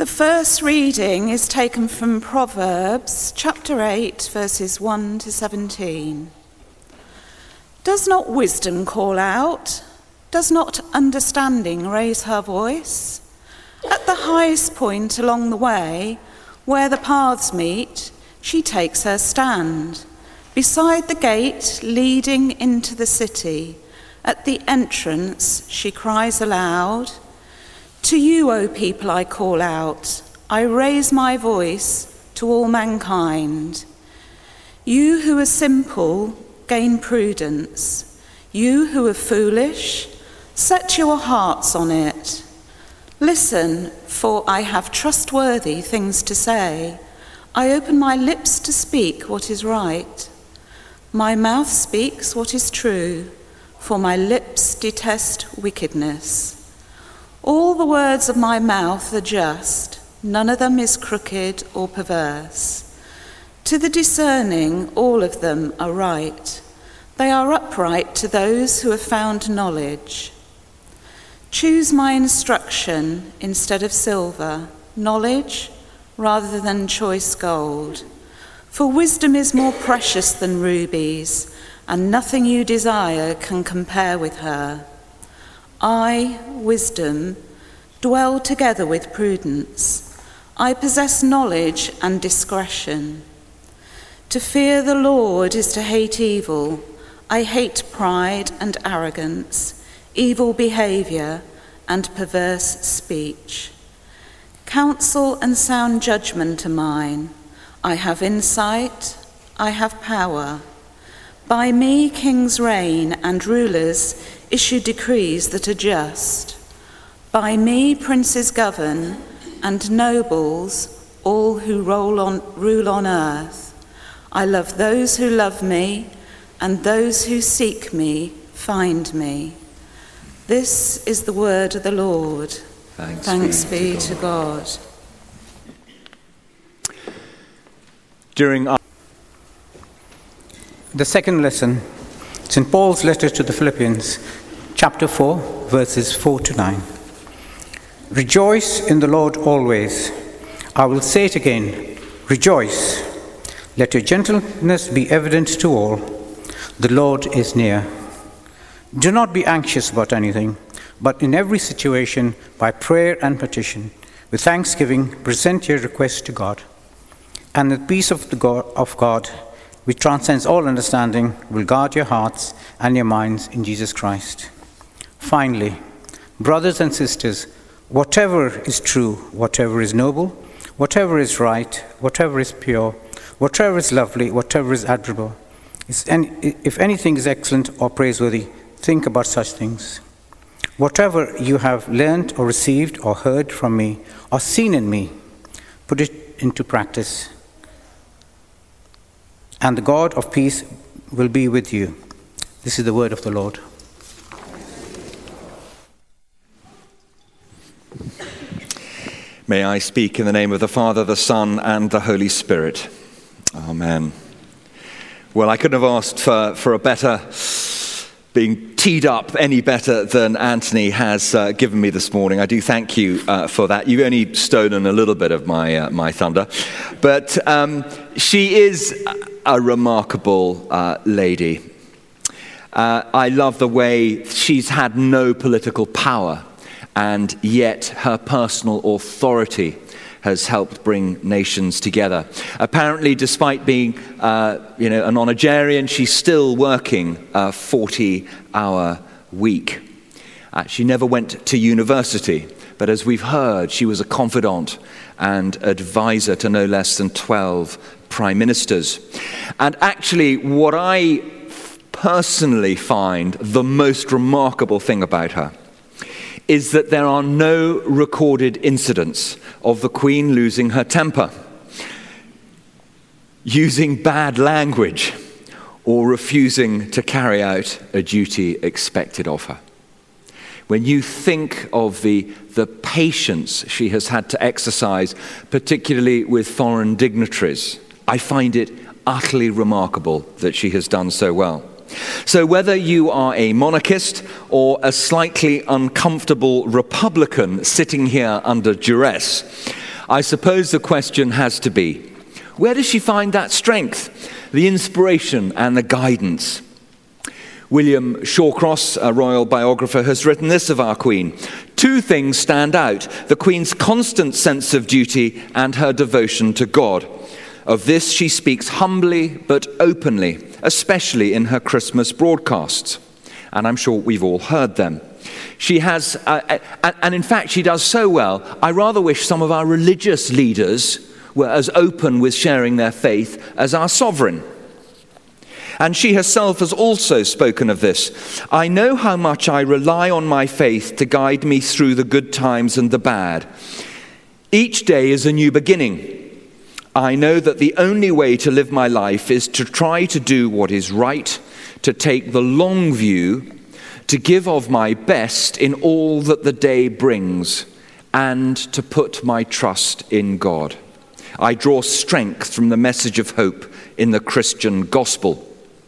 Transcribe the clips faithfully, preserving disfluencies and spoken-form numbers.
The first reading is taken from Proverbs chapter eight, verses one to seventeen. Does not wisdom call out? Does not understanding raise her voice? At the highest point along the way, where the paths meet, she takes her stand. Beside the gate leading into the city, at the entrance she cries aloud, "To you, O people, I call out. I raise my voice to all mankind. You who are simple, gain prudence. You who are foolish, set your hearts on it. Listen, for I have trustworthy things to say. I open my lips to speak what is right. My mouth speaks what is true, for my lips detest wickedness. All the words of my mouth are just, none of them is crooked or perverse. To the discerning, all of them are right. They are upright to those who have found knowledge. Choose my instruction instead of silver, knowledge rather than choice gold. For wisdom is more precious than rubies, and nothing you desire can compare with her. I, wisdom, dwell together with prudence. I possess knowledge and discretion. To fear the Lord is to hate evil. I hate pride and arrogance, evil behavior and perverse speech. Counsel and sound judgment are mine. I have insight, I have power. By me kings reign and rulers issue decrees that are just. By me princes govern and nobles, all who roll on, rule on earth. I love those who love me, and those who seek me find me. This is the word of the Lord. Thanks, Thanks be, be to God. To God. During our The second lesson, Saint Paul's letter to the Philippians, chapter four, verses four to nine. Rejoice in the Lord always. I will say it again, rejoice. Let your gentleness be evident to all. The Lord is near. Do not be anxious about anything, but in every situation, by prayer and petition, with thanksgiving, present your requests to God. And the peace of, the God, of God, which transcends all understanding, will guard your hearts and your minds in Jesus Christ. Finally, brothers and sisters, whatever is true, whatever is noble, whatever is right, whatever is pure, whatever is lovely, whatever is admirable, if anything is excellent or praiseworthy, think about such things. Whatever you have learned or received or heard from me or seen in me, put it into practice. And the God of peace will be with you. This is the word of the Lord. May I speak in the name of the Father, the Son, and the Holy Spirit. Amen. Well, I couldn't have asked for, for a better, being teed up any better than Anthony has uh, given me this morning. I do thank you uh, for that. You've only stolen a little bit of my uh, my thunder. But um, she is a remarkable uh, lady. Uh, I love the way she's had no political power, and yet her personal authority has helped bring nations together. Apparently, despite being, uh, you know, a nonagerian, she's still working a forty-hour week. Uh, she never went to university, but as we've heard, she was a confidant and advisor to no less than twelve prime ministers. And actually, what I personally find the most remarkable thing about her is that there are no recorded incidents of the Queen losing her temper, using bad language, or refusing to carry out a duty expected of her. When you think of the, the patience she has had to exercise, particularly with foreign dignitaries, I find it utterly remarkable that she has done so well. So whether you are a monarchist or a slightly uncomfortable Republican sitting here under duress, I suppose the question has to be, where does she find that strength, the inspiration and the guidance? William Shawcross, a royal biographer, has written this of our Queen. Two things stand out: the Queen's constant sense of duty and her devotion to God. Of this she speaks humbly but openly, especially in her Christmas broadcasts. And I'm sure we've all heard them. She has, uh, and in fact she does so well, I rather wish some of our religious leaders were as open with sharing their faith as our sovereign. And she herself has also spoken of this. I know how much I rely on my faith to guide me through the good times and the bad. Each day is a new beginning. I know that the only way to live my life is to try to do what is right, to take the long view, to give of my best in all that the day brings, and to put my trust in God. I draw strength from the message of hope in the Christian gospel.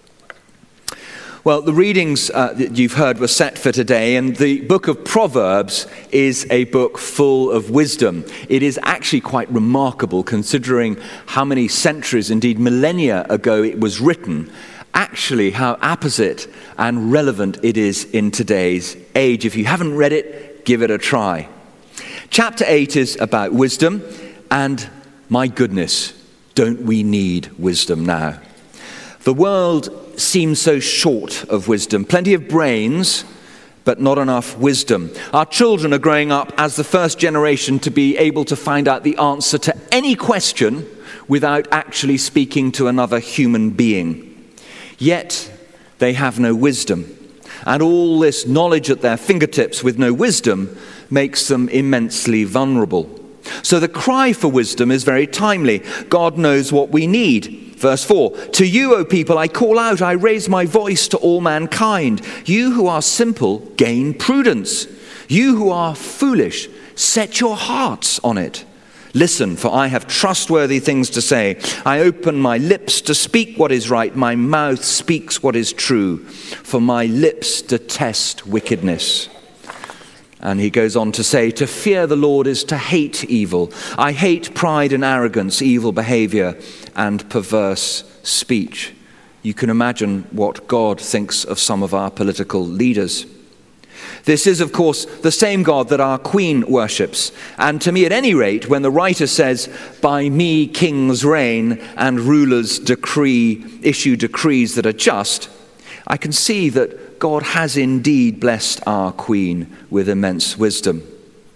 Well, the readings uh, that you've heard were set for today, and the book of Proverbs is a book full of wisdom. It is actually quite remarkable, considering how many centuries, indeed millennia ago it was written, actually how apposite and relevant it is in today's age. If you haven't read it, give it a try. Chapter eight is about wisdom, and my goodness, don't we need wisdom now? The world seems so short of wisdom. Plenty of brains, but not enough wisdom. Our children are growing up as the first generation to be able to find out the answer to any question without actually speaking to another human being. Yet, they have no wisdom. And all this knowledge at their fingertips with no wisdom makes them immensely vulnerable. So the cry for wisdom is very timely. God knows what we need. Verse four, to you, O people, I call out, I raise my voice to all mankind. You who are simple, gain prudence. You who are foolish, set your hearts on it. Listen, for I have trustworthy things to say. I open my lips to speak what is right. My mouth speaks what is true. For my lips detest wickedness. And he goes on to say, to fear the Lord is to hate evil. I hate pride and arrogance, evil behavior, and perverse speech. You can imagine what God thinks of some of our political leaders. This is, of course, the same God that our Queen worships. And to me, at any rate, when the writer says, by me kings reign and rulers decree, issue decrees that are just, I can see that God has indeed blessed our Queen with immense wisdom.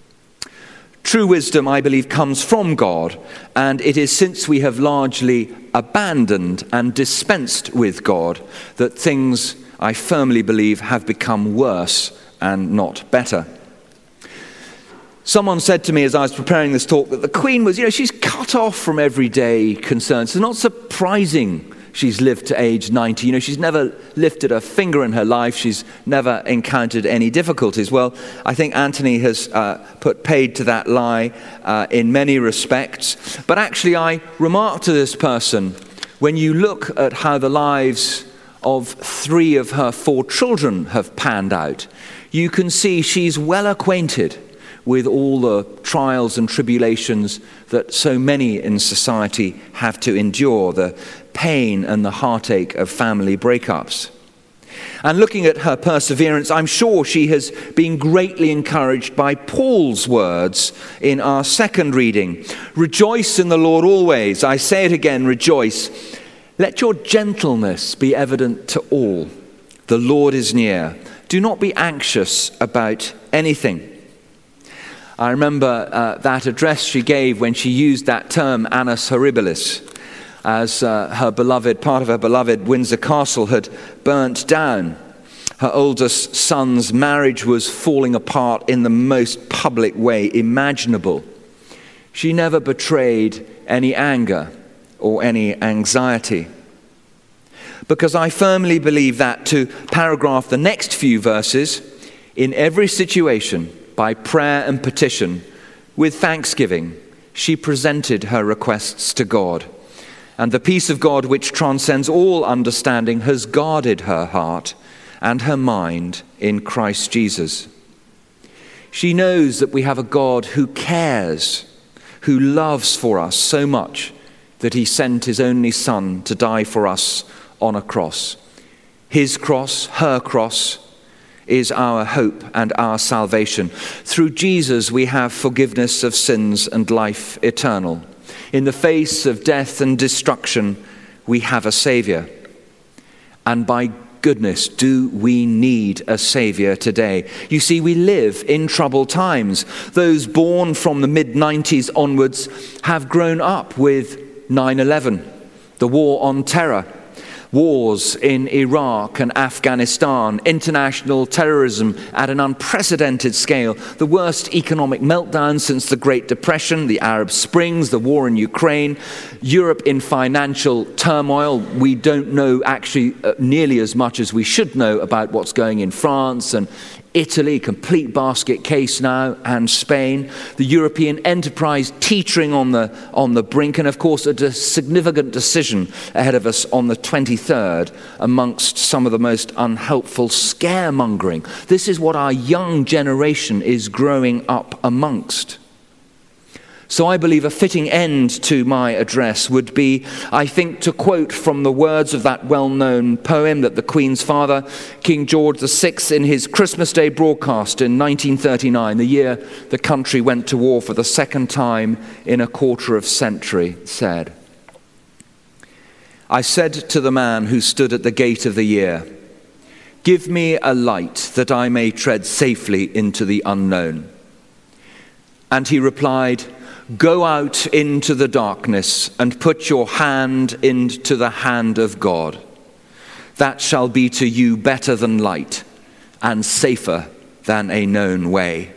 True wisdom, I believe, comes from God, and it is since we have largely abandoned and dispensed with God that things, I firmly believe, have become worse and not better. Someone said to me as I was preparing this talk that the Queen was, you know, she's cut off from everyday concerns. It's not surprising she's lived to age ninety. You know, she's never lifted a finger in her life. She's never encountered any difficulties. Well, I think Anthony has uh, put paid to that lie uh, in many respects. But actually, I remarked to this person, when you look at how the lives of three of her four children have panned out, you can see she's well acquainted with all the trials and tribulations that so many in society have to endure, the pain and the heartache of family breakups. And looking at her perseverance, I'm sure she has been greatly encouraged by Paul's words in our second reading. Rejoice in the Lord always. I say it again, rejoice. Let your gentleness be evident to all. The Lord is near. Do not be anxious about anything. I remember uh, that address she gave when she used that term annus horribilis, as uh, her beloved, part of her beloved Windsor Castle had burnt down. Her oldest son's marriage was falling apart in the most public way imaginable. She never betrayed any anger or any anxiety. Because I firmly believe that, to paragraph the next few verses, in every situation, by prayer and petition, with thanksgiving, she presented her requests to God. And the peace of God, which transcends all understanding, has guarded her heart and her mind in Christ Jesus. She knows that we have a God who cares, who loves for us so much that he sent his only Son to die for us on a cross. His cross, her cross, is our hope and our salvation. Through Jesus we have forgiveness of sins and life eternal. In the face of death and destruction, we have a Saviour. And by goodness, do we need a Saviour today? You see, we live in troubled times. Those born from the mid nineties onwards have grown up with nine eleven, the war on terror, wars in Iraq and Afghanistan, international terrorism at an unprecedented scale, the worst economic meltdown since the Great Depression, the Arab Springs, the war in Ukraine, Europe in financial turmoil. We don't know actually uh, nearly as much as we should know about what's going in France and Italy, complete basket case now, and Spain. The European enterprise teetering on the, on the brink, and of course a de- significant decision ahead of us on the twenty-third amongst some of the most unhelpful scaremongering. This is what our young generation is growing up amongst. So I believe a fitting end to my address would be, I think, to quote from the words of that well-known poem that the Queen's father, King George the Sixth, in his Christmas Day broadcast in nineteen thirty-nine, the year the country went to war for the second time in a quarter of a century, said, "I said to the man who stood at the gate of the year, 'Give me a light that I may tread safely into the unknown.' And he replied, 'Go out into the darkness and put your hand into the hand of God. That shall be to you better than light and safer than a known way.'"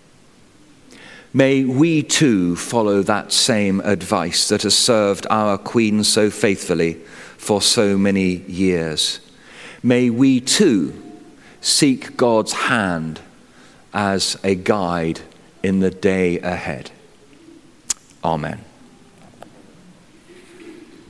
May we too follow that same advice that has served our Queen so faithfully for so many years. May we too seek God's hand as a guide in the day ahead. Amen.